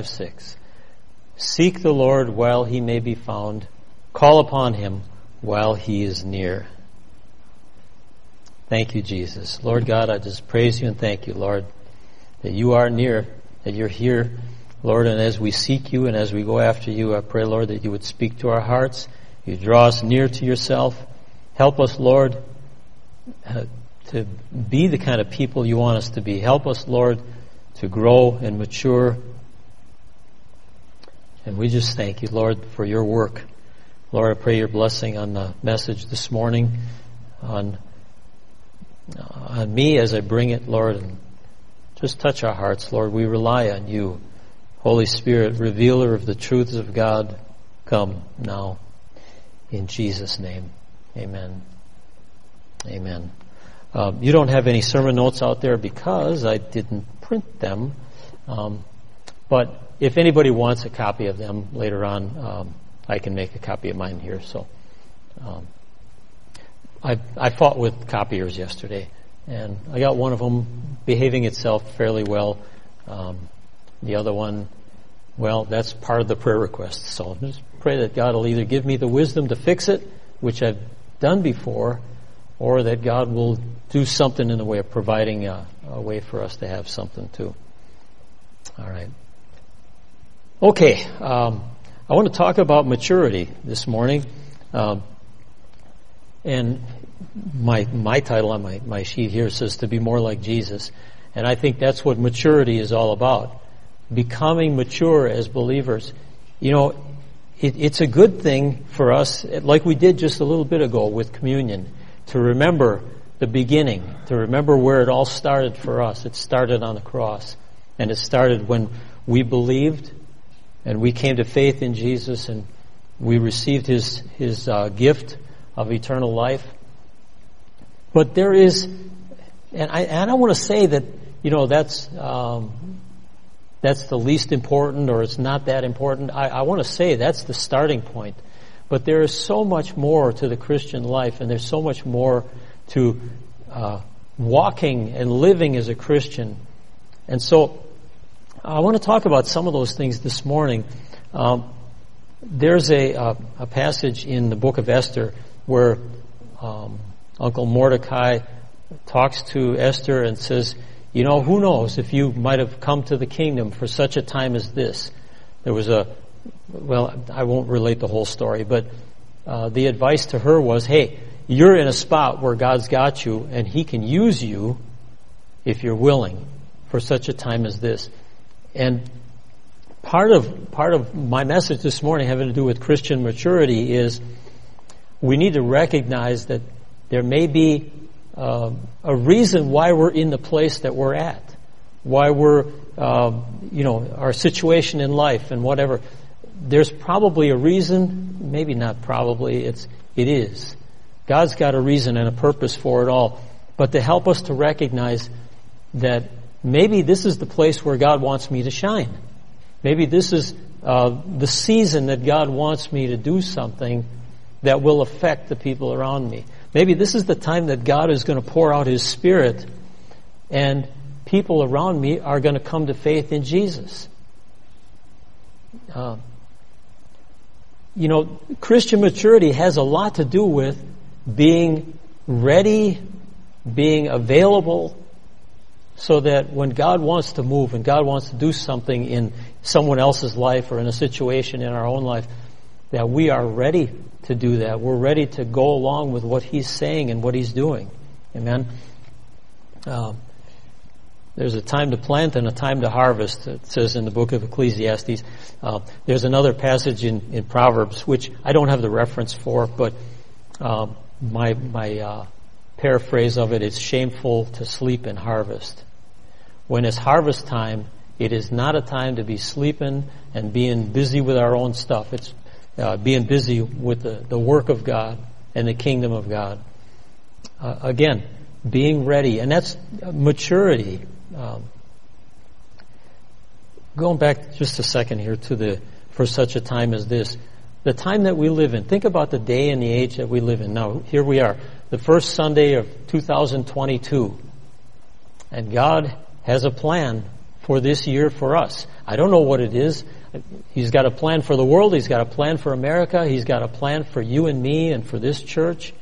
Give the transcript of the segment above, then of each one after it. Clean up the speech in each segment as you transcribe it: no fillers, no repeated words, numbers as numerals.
5:6. Seek the Lord while he may be found. Call upon him while he is near. Thank you, Jesus. Lord God, I just praise you and thank you, Lord, that you are near, that you're here, Lord, and as we seek you and as we go after you, I pray, Lord, that you would speak to our hearts. You draw us near to yourself. Help us, Lord, to be the kind of people you want us to be. Help us, Lord, to grow and mature. And we just thank you, Lord, for your work. Lord, I pray your blessing on the message this morning, on me as I bring it, Lord, and just touch our hearts, Lord. We rely on you. Holy Spirit, revealer of the truths of God, come now. In Jesus' name, amen. Amen. You don't have any sermon notes out there because I didn't print them. But if anybody wants a copy of them later on, I can make a copy of mine here. So I fought with copiers yesterday, and I got one of them behaving itself fairly well. The other one, well, that's part of the prayer request. So just pray that God will either give me the wisdom to fix it, which I've done before, or that God will do something in the way of providing a way for us to have something too. All right. Okay. I want to talk about maturity this morning. And my title on my sheet here says to be more like Jesus. And I think that's what maturity is all about. Becoming mature as believers. You know, it's a good thing for us, like we did just a little bit ago with communion, to remember the beginning, to remember where it all started for us. It started on the cross. And it started when we believed and we came to faith in Jesus and we received His gift of eternal life. But there is, and I don't want to say that, you know, that's the least important or it's not that important. I want to say that's the starting point. But there is so much more to the Christian life, and there's so much more to walking and living as a Christian. And so I want to talk about some of those things this morning. There's a passage in the book of Esther where Uncle Mordecai talks to Esther and says, you know, who knows if you might have come to the kingdom for such a time as this. There was I won't relate the whole story, but the advice to her was, hey, you're in a spot where God's got you and He can use you if you're willing for such a time as this. And part of my message this morning having to do with Christian maturity is we need to recognize that there may be a reason why we're in the place that we're at, why we're, our situation in life and whatever. There's probably a reason, maybe not probably, it is. God's got a reason and a purpose for it all. But to help us to recognize that maybe this is the place where God wants me to shine. Maybe this is the season that God wants me to do something that will affect the people around me. Maybe this is the time that God is going to pour out His Spirit and people around me are going to come to faith in Jesus. Christian maturity has a lot to do with being ready, being available, so that when God wants to move and God wants to do something in someone else's life or in a situation in our own life, that we are ready to do that. We're ready to go along with what He's saying and what He's doing. Amen? There's a time to plant and a time to harvest, it says in the book of Ecclesiastes. There's another passage in Proverbs, which I don't have the reference for, but my paraphrase of it is shameful to sleep in harvest. When it's harvest time, it is not a time to be sleeping and being busy with our own stuff. It's being busy with the work of God and the kingdom of God. Again, being ready, and that's maturity. Going back just a second here to for such a time as this, the time that we live in. Think about the day and the age that we live in. Now, here we are, the first Sunday of 2022, and God has a plan for this year for us. I don't know what it is. He's got a plan for the world. He's got a plan for America. He's got a plan for you and me and for this church.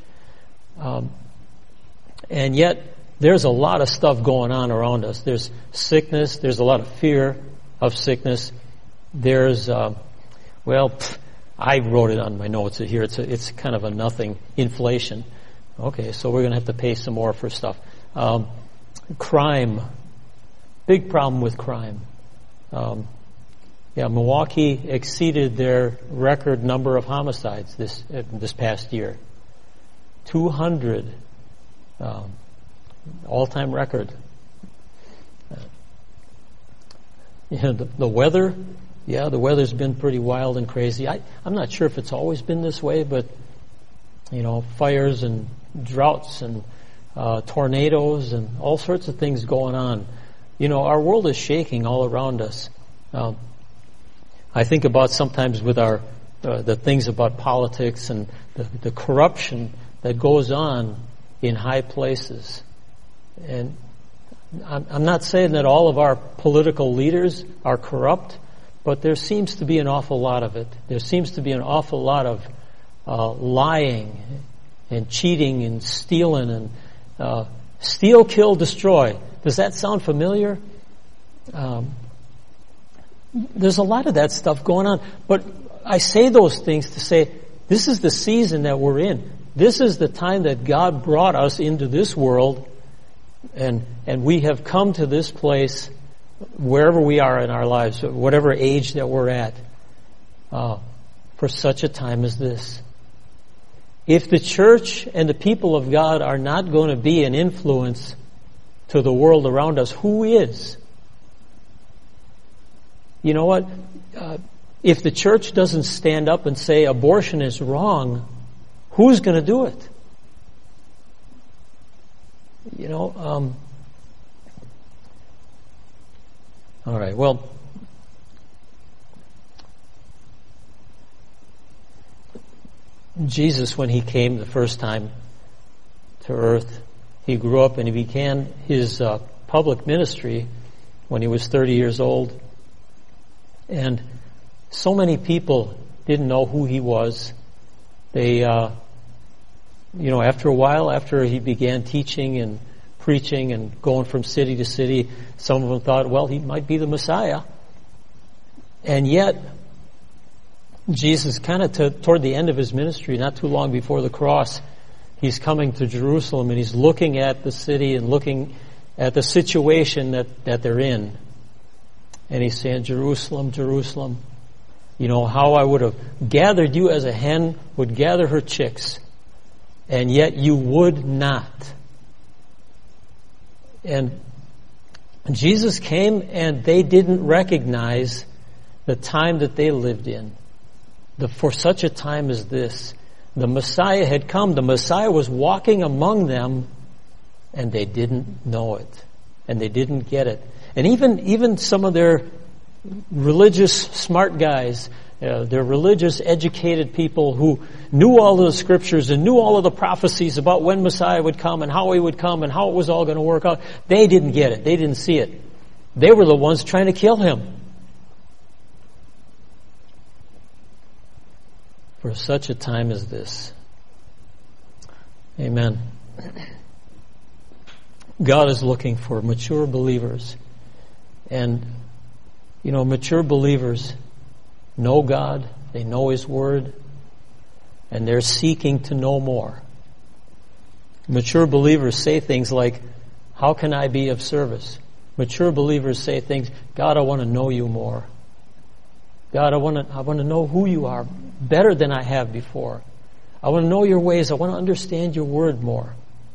And yet, there's a lot of stuff going on around us. There's sickness. There's a lot of fear of sickness. There's, I wrote it on my notes here. It's kind of a nothing. Inflation. Okay, so we're going to have to pay some more for stuff. Crime. Big problem with crime. Milwaukee exceeded their record number of homicides this past year. 200. All-time record. The weather, the weather's been pretty wild and crazy. I'm not sure if it's always been this way, but, fires and droughts and tornadoes and all sorts of things going on. Our world is shaking all around us. I think about sometimes with the things about politics and the corruption that goes on in high places. And I'm not saying that all of our political leaders are corrupt, but there seems to be an awful lot of it. There seems to be an awful lot of lying and cheating and stealing and steal, kill, destroy. Does that sound familiar? There's a lot of that stuff going on. But I say those things to say this is the season that we're in. This is the time that God brought us into this world, and we have come to this place wherever we are in our lives, whatever age that we're at, for such a time as this. If the church and the people of God are not going to be an influence to the world around us, who is? You know what? If the church doesn't stand up and say abortion is wrong, who's going to do it? All right, well, Jesus, when he came the first time to earth, he grew up and he began his public ministry when he was 30 years old. And so many people didn't know who he was. They, after a while, after he began teaching and preaching and going from city to city, some of them thought, well, he might be the Messiah. And yet, Jesus kind of toward the end of his ministry, not too long before the cross, he's coming to Jerusalem and he's looking at the city and looking at the situation that they're in. And he's saying, Jerusalem, Jerusalem, how I would have gathered you as a hen would gather her chicks, and yet you would not. And Jesus came and they didn't recognize the time that they lived in. For such a time as this, the Messiah had come. The Messiah was walking among them, and they didn't know it. And they didn't get it. And even some of their religious smart guys, their religious educated people who knew all of the scriptures and knew all of the prophecies about when Messiah would come and how he would come and how it was all going to work out, they didn't get it. They didn't see it. They were the ones trying to kill him. For such a time as this. Amen. God is looking for mature believers. And, mature believers know God, they know His Word, and they're seeking to know more. Mature believers say things like, how can I be of service? Mature believers say things, God, I want to know you more. God, I want to know who you are better than I have before. I want to know your ways. I want to understand your word more.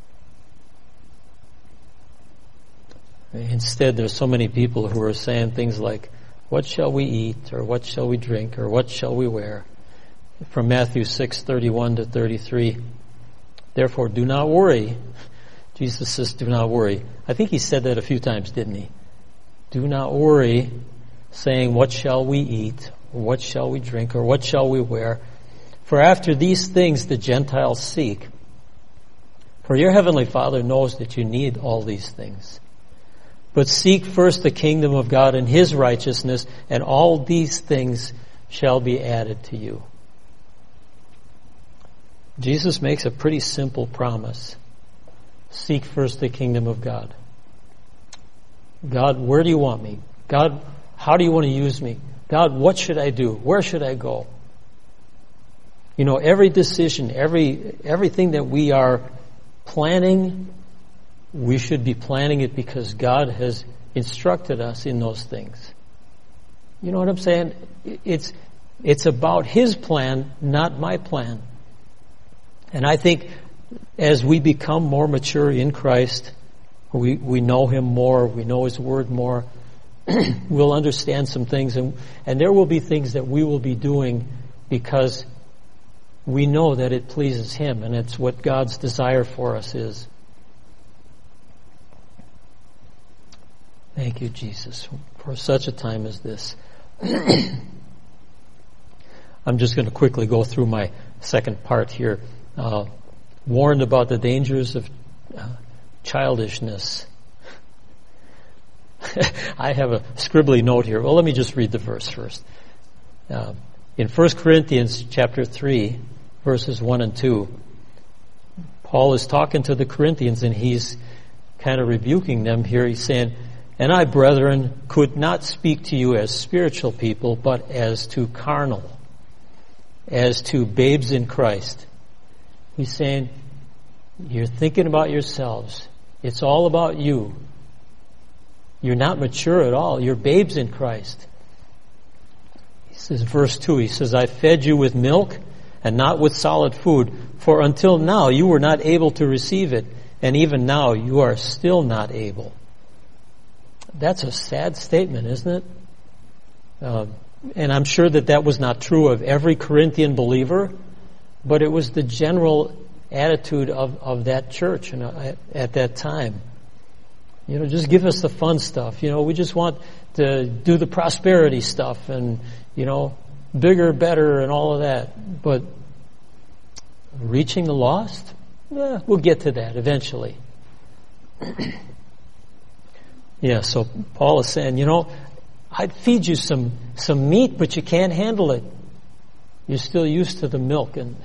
Instead, there's so many people who are saying things like, what shall we eat, or what shall we drink, or what shall we wear? From Matthew 6:31 to 33. Therefore, do not worry. Jesus says, do not worry. I think he said that a few times, didn't he? Do not worry, saying, what shall we eat, or what shall we drink, or what shall we wear? For after these things the Gentiles seek. For your heavenly Father knows that you need all these things. But seek first the kingdom of God and His righteousness, and all these things shall be added to you. Jesus makes a pretty simple promise. Seek first the kingdom of God. God, where do you want me? God, how do you want to use me? God, what should I do? Where should I go? You know, every decision, everything that we are planning, we should be planning it because God has instructed us in those things. You know what I'm saying? It's about His plan, not my plan. And I think as we become more mature in Christ, we know Him more, we know His Word more, we'll understand some things, and there will be things that we will be doing because we know that it pleases Him, and it's what God's desire for us is. Thank you, Jesus, for such a time as this. I'm just going to quickly go through my second part here. Warned about the dangers of childishness. I have a scribbly note here. Well, let me just read the verse first. In 1 Corinthians chapter 3, verses 1 and 2, Paul is talking to the Corinthians, and he's kind of rebuking them here. He's saying, "And I, brethren, could not speak to you as spiritual people, but as to carnal, as to babes in Christ." He's saying, you're thinking about yourselves. It's all about you. You're not mature at all. You're babes in Christ. He says, verse 2, he says, "I fed you with milk and not with solid food, for until now you were not able to receive it, and even now you are still not able." That's a sad statement, isn't it? And I'm sure that was not true of every Corinthian believer, but it was the general attitude of that church at that time. You know, just give us the fun stuff. You know, we just want to do the prosperity stuff and, you know, bigger, better, and all of that. But reaching the lost? We'll get to that eventually. Yeah, so Paul is saying, you know, I'd feed you some meat, but you can't handle it. You're still used to the milk. And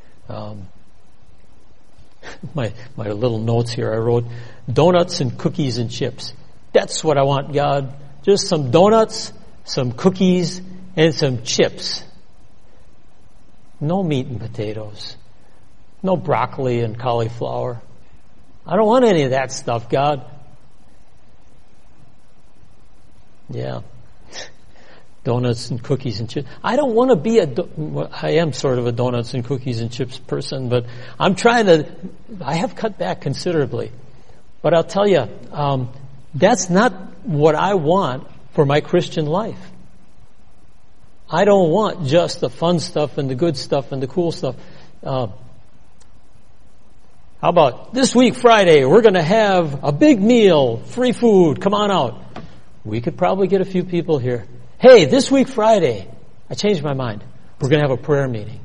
my little notes here, I wrote, donuts and cookies and chips. That's what I want, God. Just some donuts, some cookies, and some chips. No meat and potatoes. No broccoli and cauliflower. I don't want any of that stuff, God. Yeah. Donuts and cookies and chips. I don't want to be I am sort of a donuts and cookies and chips person, but I have cut back considerably. But I'll tell you, that's not what I want for my Christian life. I don't want just the fun stuff and the good stuff and the cool stuff. How about this week, Friday, we're going to have a big meal, free food, come on out. We could probably get a few people here. Hey, this week, Friday, I changed my mind. We're going to have a prayer meeting.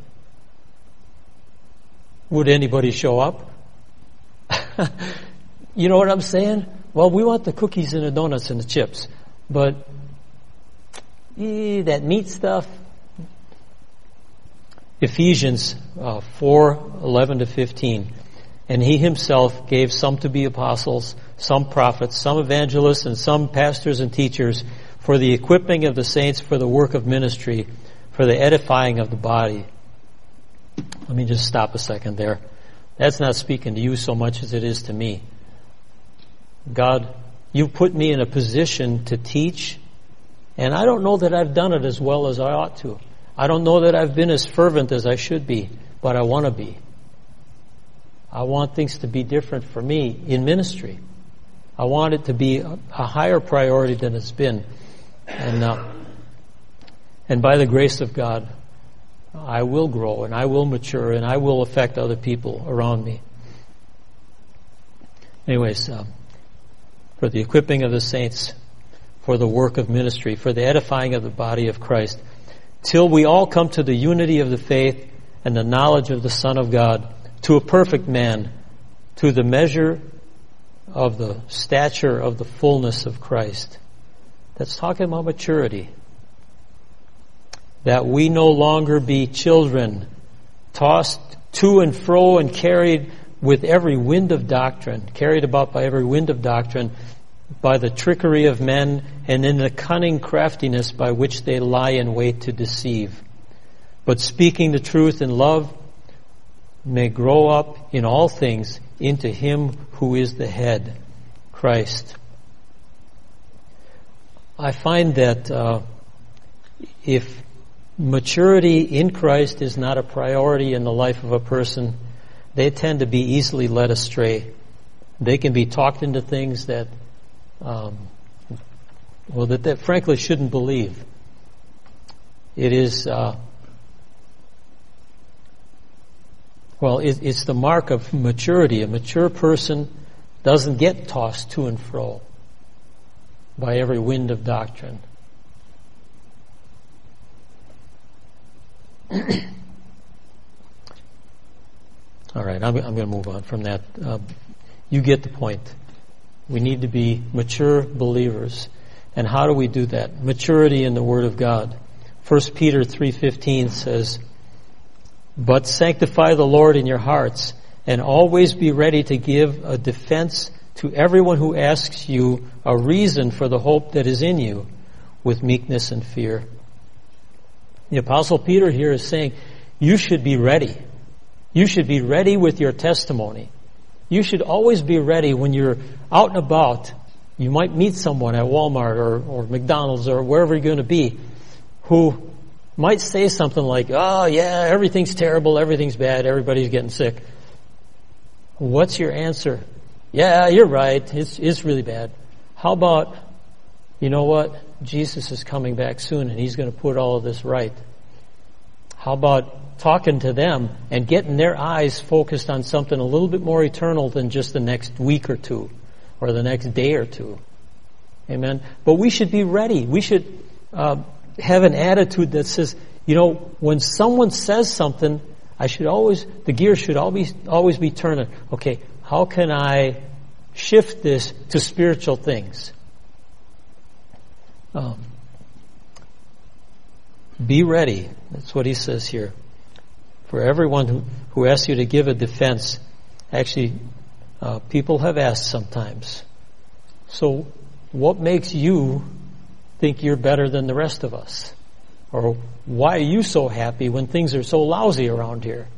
Would anybody show up? You know what I'm saying? Well, we want the cookies and the donuts and the chips. But that meat stuff. Ephesians 4:11-15. "And He Himself gave some to be apostles, some prophets, some evangelists, and some pastors and teachers, for the equipping of the saints for the work of ministry, for the edifying of the body." Let me just stop a second there. That's not speaking to you so much as it is to me. God, you put me in a position to teach, and I don't know that I've done it as well as I ought to. I don't know that I've been as fervent as I should be, but I want to be. I want things to be different for me in ministry. I want it to be a higher priority than it's been. And by the grace of God, I will grow and I will mature and I will affect other people around me. Anyways, for the equipping of the saints, for the work of ministry, for the edifying of the body of Christ, till we all come to the unity of the faith and the knowledge of the Son of God, to a perfect man, to the measure of the stature of the fullness of Christ. That's talking about maturity. That we no longer be children, tossed to and fro and carried with every wind of doctrine, carried about by every wind of doctrine, by the trickery of men and in the cunning craftiness by which they lie in wait to deceive. But speaking the truth in love may grow up in all things into Him who is the head, Christ. I find that if maturity in Christ is not a priority in the life of a person, they tend to be easily led astray. They can be talked into things that that frankly shouldn't believe. It is, it's the mark of maturity. A mature person doesn't get tossed to and fro by every wind of doctrine. All right, I'm going to move on from that. You get the point. We need to be mature believers. And how do we do that? Maturity in the Word of God. 1 Peter 3:15 says, "But sanctify the Lord in your hearts, and always be ready to give a defense to everyone who asks you a reason for the hope that is in you, with meekness and fear." The Apostle Peter here is saying, you should be ready. You should be ready with your testimony. You should always be ready when you're out and about. You might meet someone at Walmart or McDonald's or wherever you're going to be who might say something like, "Oh yeah, everything's terrible, everything's bad, everybody's getting sick." What's your answer? "Yeah, you're right, it's really bad." How about, you know what? Jesus is coming back soon and He's going to put all of this right. How about talking to them and getting their eyes focused on something a little bit more eternal than just the next week or two or the next day or two? Amen. But we should be ready. We should have an attitude that says, when someone says something, the gear should always be turning. Okay, how can I shift this to spiritual things? Be ready. That's what he says here. For everyone who asks you to give a defense, actually, people have asked sometimes. So, what makes you think you're better than the rest of us? Or why are you so happy when things are so lousy around here?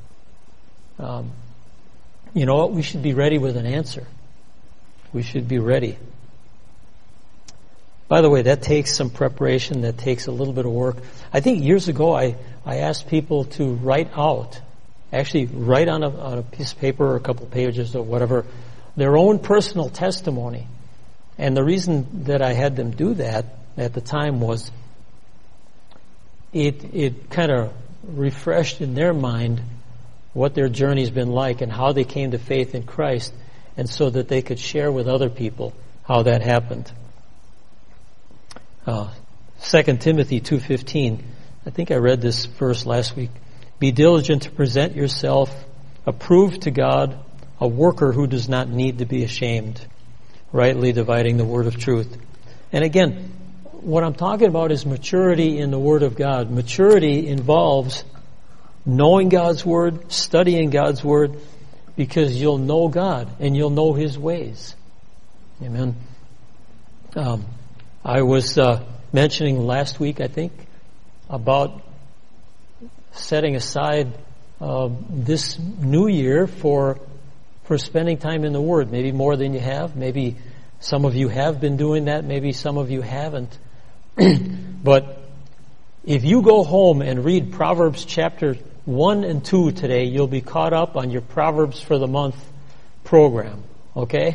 You know what? We should be ready with an answer. We should be ready. By the way, that takes some preparation. That takes a little bit of work. I think years ago I asked people to write on a piece of paper or a couple of pages or whatever, their own personal testimony. And the reason that I had them do that at the time was it kind of refreshed in their mind what their journey's been like and how they came to faith in Christ, and so that they could share with other people how that happened. 2 Timothy 2:15. I think I read this verse last week. "Be diligent to present yourself approved to God, a worker who does not need to be ashamed, rightly dividing the word of truth." And again, what I'm talking about is maturity in the Word of God. Maturity involves knowing God's Word, studying God's Word, because you'll know God and you'll know His ways. Amen. I was mentioning last week, I think, about setting aside this new year for spending time in the Word. Maybe more than you have. Maybe some of you have been doing that. Maybe some of you haven't. But if you go home and read Proverbs chapter 1 and 2 today, you'll be caught up on your Proverbs for the Month program. Okay?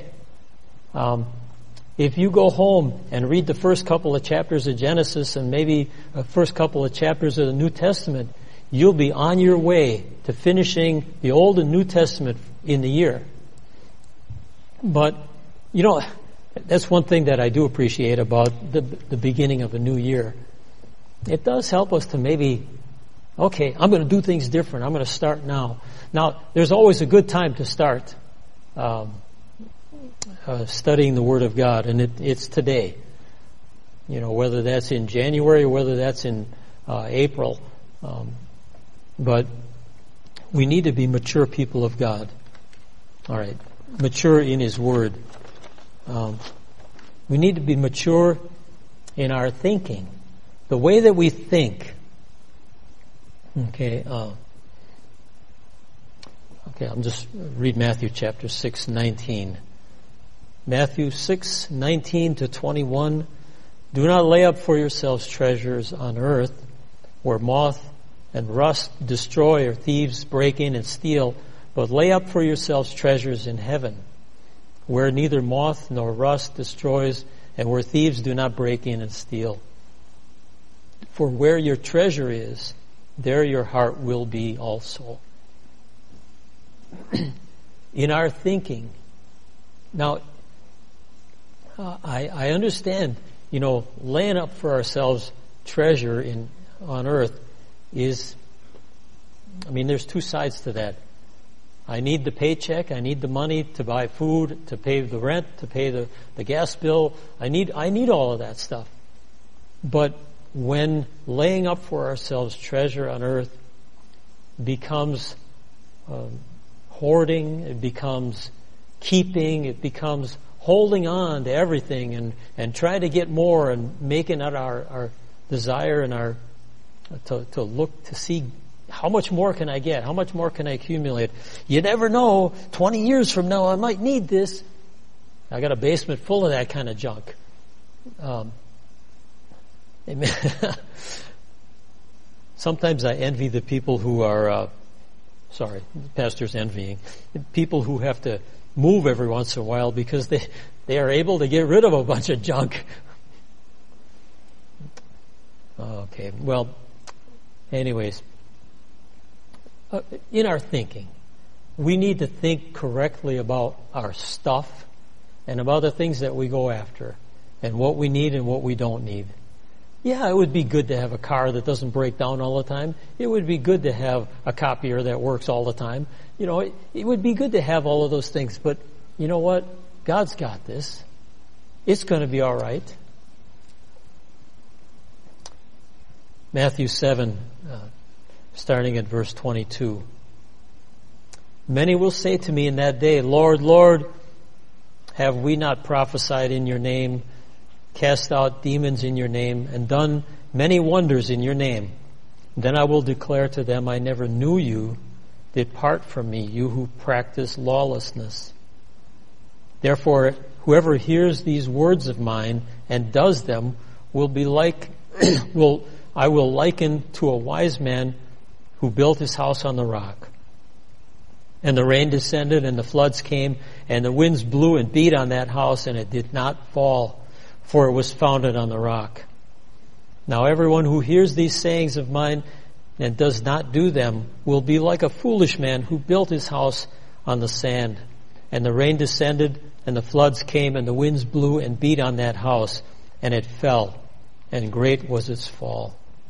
If you go home and read the first couple of chapters of Genesis and maybe the first couple of chapters of the New Testament, you'll be on your way to finishing the Old and New Testament in the year. But, that's one thing that I do appreciate about the beginning of a new year. It does help us to maybe, okay, I'm going to do things different. I'm going to start now. Now, there's always a good time to start. studying the Word of God, and it's today. Whether that's in January or whether that's in April. But we need to be mature people of God. All right. Mature in His Word. We need to be mature in our thinking. The way that we think. Okay. I'll just read Matthew chapter 6:19. Matthew 6:19 to 21. Do not lay up for yourselves treasures on earth, where moth and rust destroy, or thieves break in and steal, but lay up for yourselves treasures in heaven, where neither moth nor rust destroys, and where thieves do not break in and steal. For where your treasure is, there your heart will be also. In our thinking. Now, I understand, laying up for ourselves treasure on earth is, there's two sides to that. I need the paycheck, I need the money to buy food, to pay the rent, to pay the gas bill. I need all of that stuff. But when laying up for ourselves treasure on earth becomes hoarding, it becomes keeping, it becomes holding on to everything and trying to get more and making it our desire and our to look to see how much more can I get, how much more can I accumulate. You never know, 20 years from now I might need this. I got a basement full of that kind of junk. Sometimes I envy the people who are the pastor's envying people who have to move every once in a while because they are able to get rid of a bunch of junk. Okay, well, anyways, in our thinking, we need to think correctly about our stuff and about the things that we go after and what we need and what we don't need. Yeah, it would be good to have a car that doesn't break down all the time. It would be good to have a copier that works all the time. It would be good to have all of those things. But you know what? God's got this. It's going to be all right. Matthew 7, starting at verse 22. Many will say to me in that day, Lord, Lord, have we not prophesied in your name, cast out demons in your name, and done many wonders in your name? Then I will declare to them, I never knew you. Depart from me, you who practice lawlessness. Therefore, whoever hears these words of mine and does them will be like, I will liken to a wise man who built his house on the rock. And the rain descended and the floods came and the winds blew and beat on that house and it did not fall, for it was founded on the rock. Now everyone who hears these sayings of mine and does not do them will be like a foolish man who built his house on the sand. And the rain descended and the floods came and the winds blew and beat on that house and it fell, and great was its fall.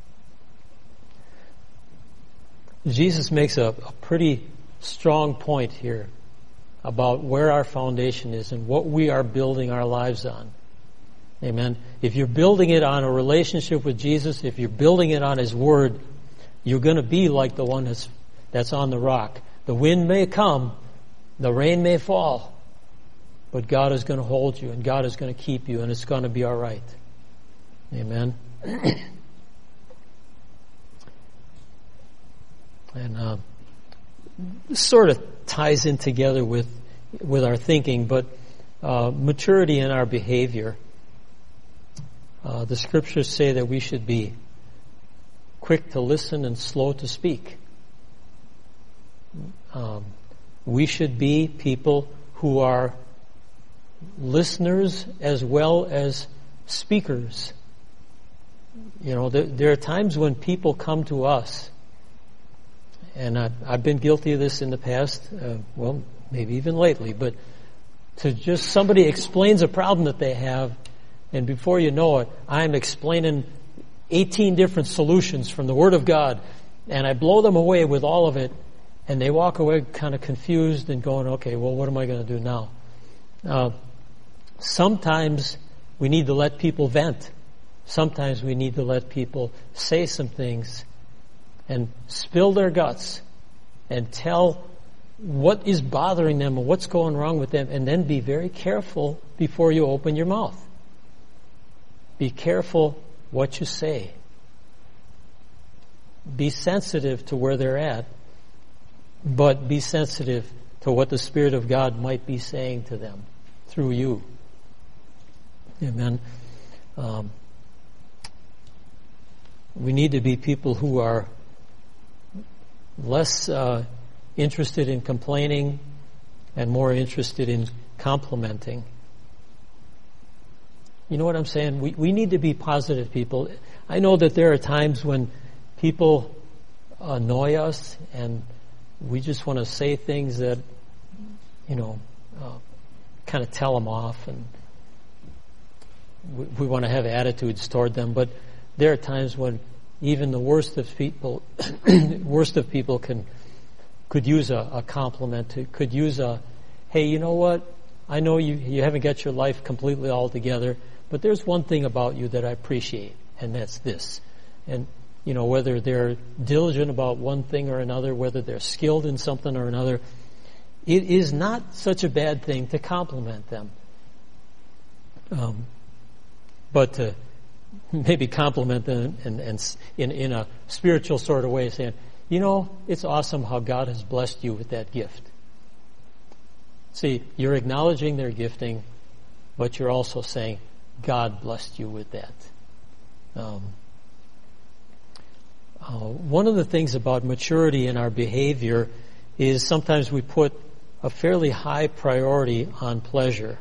Jesus makes a pretty strong point here about where our foundation is and what we are building our lives on. Amen. If you're building it on a relationship with Jesus, if you're building it on His Word, you're going to be like the one that's on the rock. The wind may come, the rain may fall, but God is going to hold you and God is going to keep you and it's going to be all right. Amen. And this sort of ties in together with our thinking, but maturity in our behavior. The scriptures say that we should be quick to listen and slow to speak. We should be people who are listeners as well as speakers. There are times when people come to us, and I've been guilty of this in the past, maybe even lately, but to just somebody explains a problem that they have, and before you know it, I'm explaining 18 different solutions from the Word of God, and I blow them away with all of it, and they walk away kind of confused and going, okay, well, what am I going to do now? Sometimes we need to let people vent. Sometimes we need to let people say some things and spill their guts and tell what is bothering them and what's going wrong with them, and then be very careful before you open your mouth. Be careful what you say. Be sensitive to where they're at, but be sensitive to what the Spirit of God might be saying to them through you. Amen. We need to be people who are less interested in complaining and more interested in complimenting. You know what I'm saying? We need to be positive people. I know that there are times when people annoy us and we just want to say things that, kind of tell them off, and we want to have attitudes toward them. But there are times when even the worst of people could use a compliment, could use a, hey, you know what? I know you haven't got your life completely all together, but there's one thing about you that I appreciate, and that's this. And, whether they're diligent about one thing or another, whether they're skilled in something or another, it is not such a bad thing to compliment them. But to maybe compliment them and in a spiritual sort of way, saying, it's awesome how God has blessed you with that gift. See, you're acknowledging their gifting, but you're also saying, God blessed you with that. One of the things about maturity in our behavior is sometimes we put a fairly high priority on pleasure.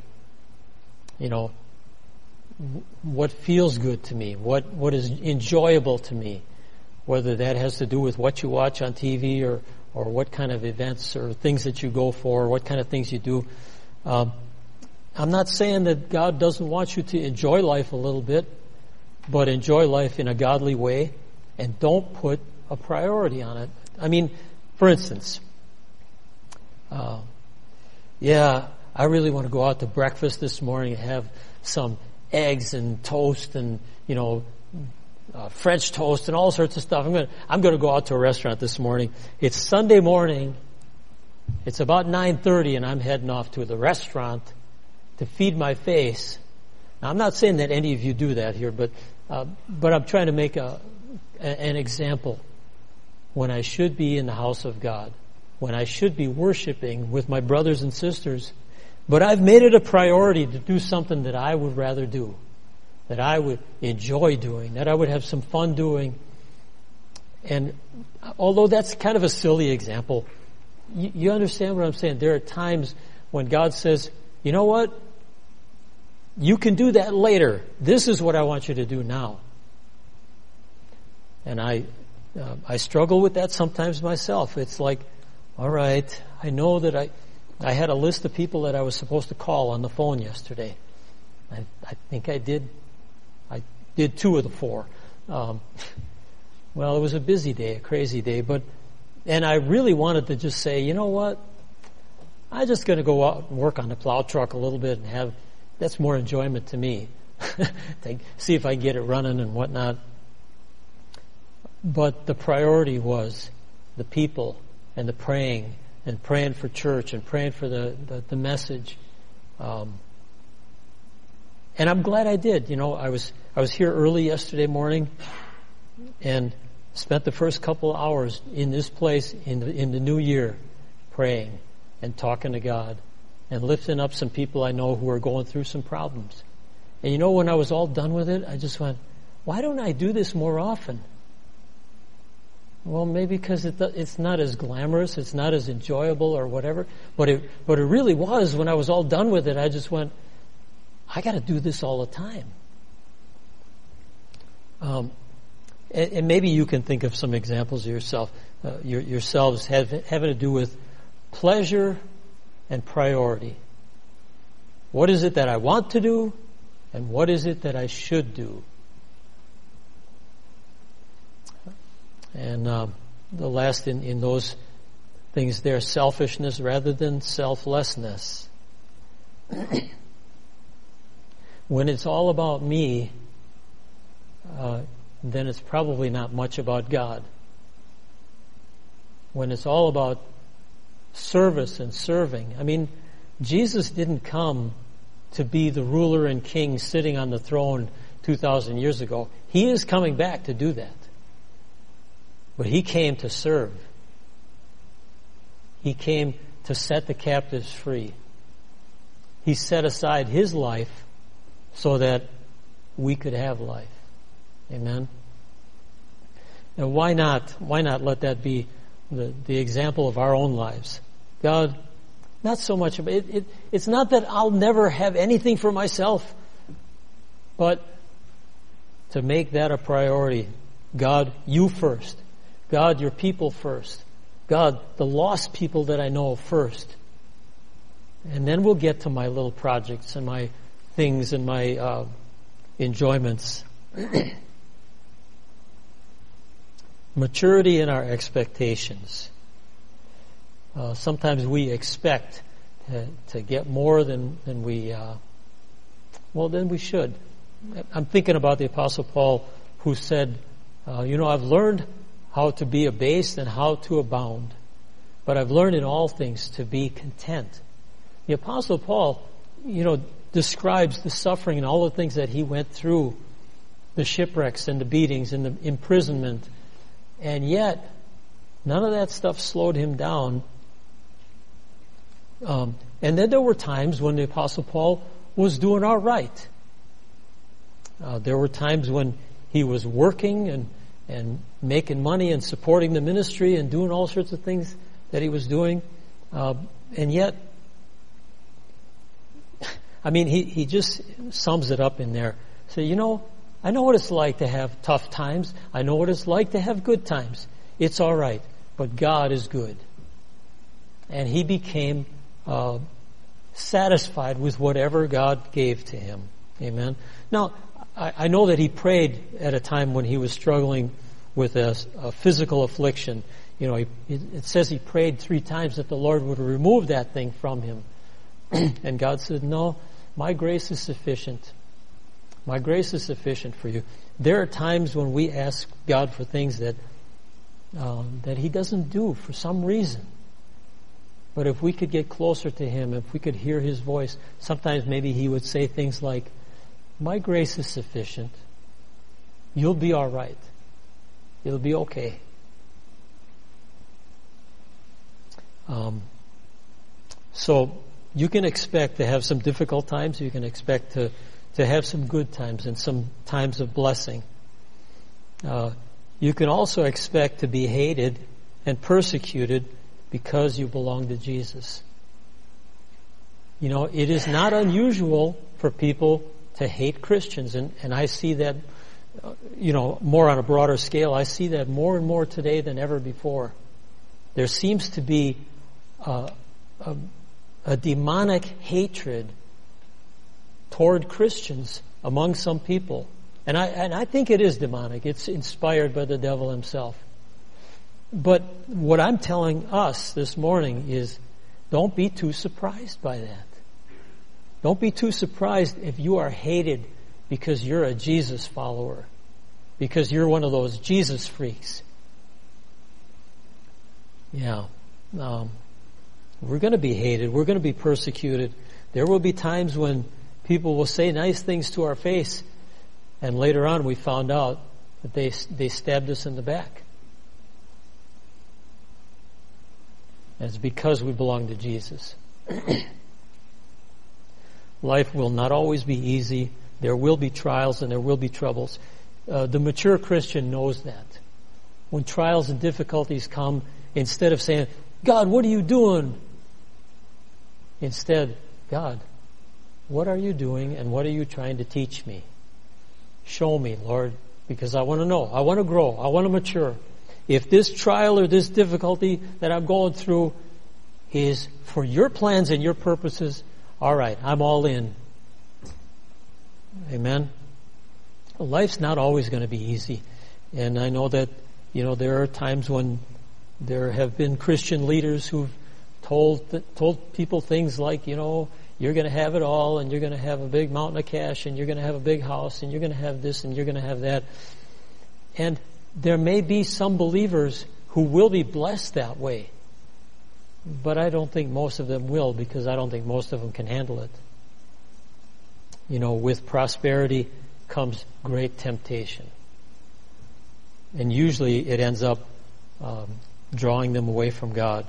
What feels good to me, what is enjoyable to me, whether that has to do with what you watch on TV or what kind of events or things that you go for, or what kind of things you do. I'm not saying that God doesn't want you to enjoy life a little bit, but enjoy life in a godly way, and don't put a priority on it. I mean, for instance, I really want to go out to breakfast this morning and have some eggs and toast and, French toast and all sorts of stuff. I'm going to go out to a restaurant this morning. It's Sunday morning. It's about 9:30, and I'm heading off to the restaurant to feed my face. Now, I'm not saying that any of you do that here, but I'm trying to make an example. When I should be in the house of God, when I should be worshiping with my brothers and sisters, but I've made it a priority to do something that I would rather do, that I would enjoy doing, that I would have some fun doing. And although that's kind of a silly example, you understand what I'm saying? There are times when God says, you know what? You can do that later. This is what I want you to do now. And I struggle with that sometimes myself. It's like, all right, I know that I had a list of people that I was supposed to call on the phone yesterday. I think I did 2 of the 4. Well, it was a busy day, a crazy day, and I really wanted to just say, you know what? I'm just going to go out and work on the plow truck a little bit and that's more enjoyment to me. See if I can get it running and whatnot. But the priority was the people and the praying and praying for church and praying for the message. And I'm glad I did. I was here early yesterday morning and spent the first couple of hours in this place in the new year praying and talking to God and lifting up some people I know who are going through some problems. And when I was all done with it, I just went, why don't I do this more often? Well, maybe because it's not as glamorous, it's not as enjoyable or whatever. But it really was. When I was all done with it, I just went, I got to do this all the time. And maybe you can think of some examples of yourselves having to do with pleasure and priority. What is it that I want to do, and what is it that I should do? And the last in those things there, selfishness rather than selflessness. When it's all about me, then it's probably not much about God. When it's all about service and serving. I mean, Jesus didn't come to be the ruler and king sitting on the throne 2,000 years ago. He is coming back to do that. But He came to serve. He came to set the captives free. He set aside His life so that we could have life. Amen? Now why not let that be the example of our own lives? God, not so much of it. It's not that I'll never have anything for myself, but to make that a priority. God, You first. God, Your people first. God, the lost people that I know first. And then we'll get to my little projects and my things and my enjoyments. Maturity in our expectations. Sometimes we expect to get more than we should. I'm thinking about the Apostle Paul, who said, I've learned how to be abased and how to abound, but I've learned in all things to be content. The Apostle Paul, describes the suffering and all the things that he went through, the shipwrecks and the beatings and the imprisonment, and yet none of that stuff slowed him down. And then there were times when the Apostle Paul was doing all right. There were times when he was working and making money and supporting the ministry and doing all sorts of things that he was doing. And yet, he just sums it up in there. So, I know what it's like to have tough times. I know what it's like to have good times. It's all right. But God is good. And he became satisfied with whatever God gave to him. Amen. Now, I know that he prayed at a time when he was struggling with a physical affliction. It says he prayed 3 times that the Lord would remove that thing from him. And God said, no, my grace is sufficient. My grace is sufficient for you. There are times when we ask God for things that He doesn't do for some reason. But if we could get closer to Him, if we could hear His voice, sometimes maybe He would say things like, my grace is sufficient. You'll be all right. It'll be okay. So you can expect to have some difficult times. You can expect to have some good times and some times of blessing. You can also expect to be hated and persecuted because you belong to Jesus. It is not unusual for people to hate Christians, and I see that, more on a broader scale. I see that more and more today than ever before. There seems to be a demonic hatred toward Christians among some people. And I think it is demonic. It's inspired by the devil himself. But what I'm telling us this morning is, don't be too surprised by that. Don't be too surprised if you are hated because you're a Jesus follower, because you're one of those Jesus freaks. Yeah. We're going to be hated. We're going to be persecuted. There will be times when people will say nice things to our face, and later on we found out that they stabbed us in the back. And it's because we belong to Jesus. Life will not always be easy. There will be trials and there will be troubles. The mature Christian knows that. When trials and difficulties come, instead of saying, God, what are you doing? Instead, God, what are you doing and what are you trying to teach me? Show me, Lord, because I want to know. I want to grow. I want to mature. If this trial or this difficulty that I'm going through is for your plans and your purposes, all right, I'm all in. Amen. Life's not always going to be easy. And I know that, there are times when there have been Christian leaders who've told people things like, you're going to have it all, and you're going to have a big mountain of cash, and you're going to have a big house, and you're going to have this, and you're going to have that. And there may be some believers who will be blessed that way. But I don't think most of them will, because I don't think most of them can handle it. You know, with prosperity comes great temptation. And usually it ends up drawing them away from God.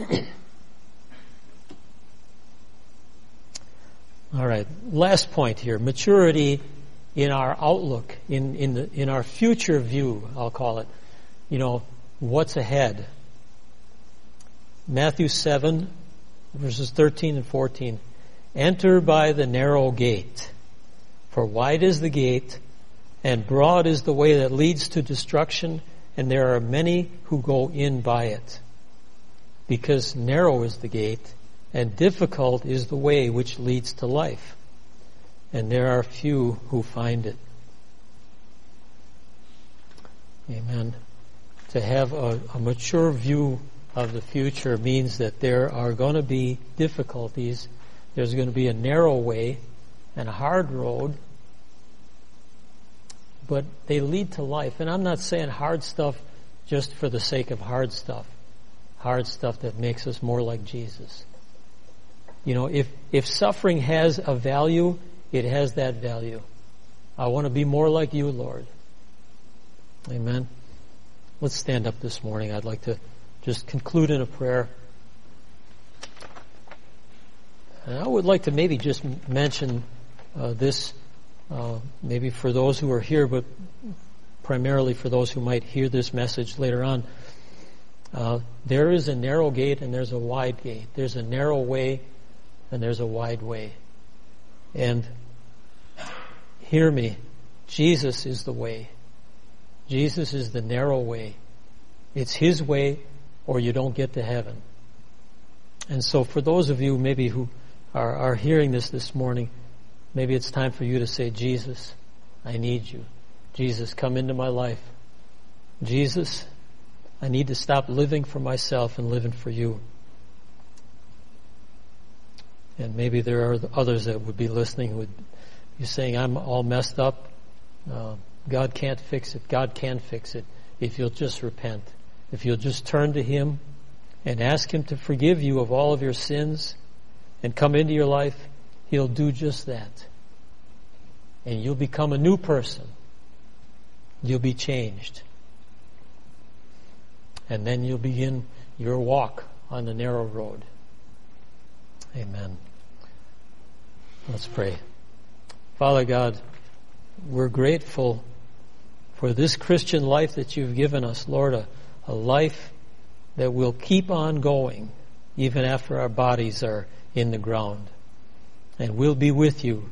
All right, last point here. Maturity in our outlook, in our future view, I'll call it. You know, what's ahead. Matthew 7, verses 13 and 14. Enter by the narrow gate, for wide is the gate, and broad is the way that leads to destruction, and there are many who go in by it. Because narrow is the gate, and difficult is the way which leads to life, and there are few who find it. Amen. To have a mature view of the future means that there are going to be difficulties. There's going to be a narrow way and a hard road, but they lead to life. And I'm not saying hard stuff just for the sake of hard stuff that makes us more like Jesus. You know, if suffering has a value, it has that value. I want to be more like you, Lord. Amen. Let's stand up this morning. I'd like to just conclude in a prayer. And I would like to maybe just mention this, maybe for those who are here, but primarily for those who might hear this message later on. There is a narrow gate and there's a wide gate. There's a narrow way and there's a wide way. And hear me, Jesus is the way. Jesus is the narrow way. It's His way, or you don't get to heaven. And so for those of you maybe who are hearing this morning, maybe it's time for you to say, Jesus, I need you. Jesus, come into my life. Jesus, I need to stop living for myself and living for you. And maybe there are others that would be listening who would be saying, I'm all messed up. God can't fix it. God can fix it if you'll just repent. If you'll just turn to Him and ask Him to forgive you of all of your sins and come into your life, He'll do just that. And you'll become a new person. You'll be changed. And then you'll begin your walk on the narrow road. Amen. Let's pray. Father God, we're grateful for this Christian life that you've given us, Lord, a life that will keep on going even after our bodies are in the ground. And we'll be with you.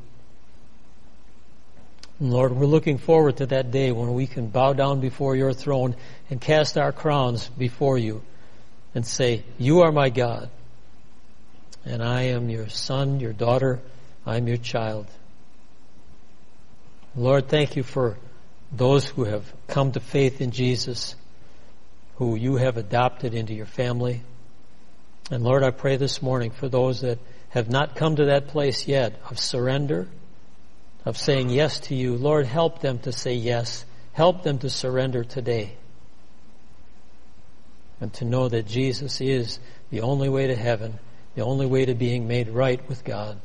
And Lord, we're looking forward to that day when we can bow down before your throne and cast our crowns before you and say, you are my God, and I am your son, your daughter, I'm your child. Lord, thank you for those who have come to faith in Jesus, who you have adopted into your family. And Lord, I pray this morning for those that have not come to that place yet of surrender, of saying yes to you. Lord, help them to say yes. Help them to surrender today. And to know that Jesus is the only way to heaven, the only way to being made right with God.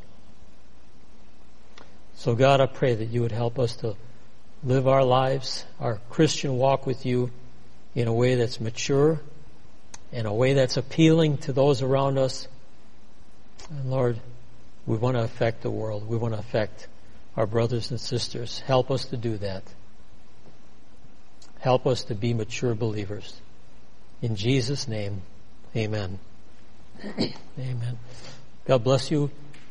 So God, I pray that you would help us to live our lives, our Christian walk with you, in a way that's mature, in a way that's appealing to those around us. And Lord, we want to affect the world. We want to affect our brothers and sisters. Help us to do that. Help us to be mature believers. In Jesus' name, amen. Amen. God bless you.